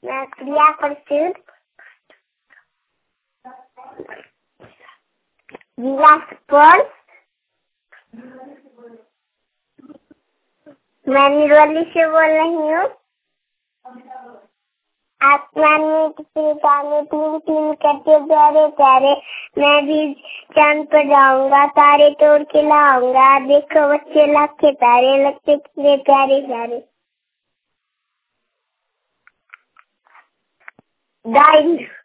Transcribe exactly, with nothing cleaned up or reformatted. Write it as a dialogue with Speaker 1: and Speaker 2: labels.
Speaker 1: मैं प्रिया प्रसूद, जिला सुपौल। मैं निर्वली से बोल रही हूँ। आसमान में किसी तारे तीन तीन करते प्यारे प्यारे, मैं भी चांद पर जाऊंगा, तारे तोड़ के लाऊंगा। देखो बच्चे लाखे तारे, लगते कितने प्यारे प्यारे। डायरी।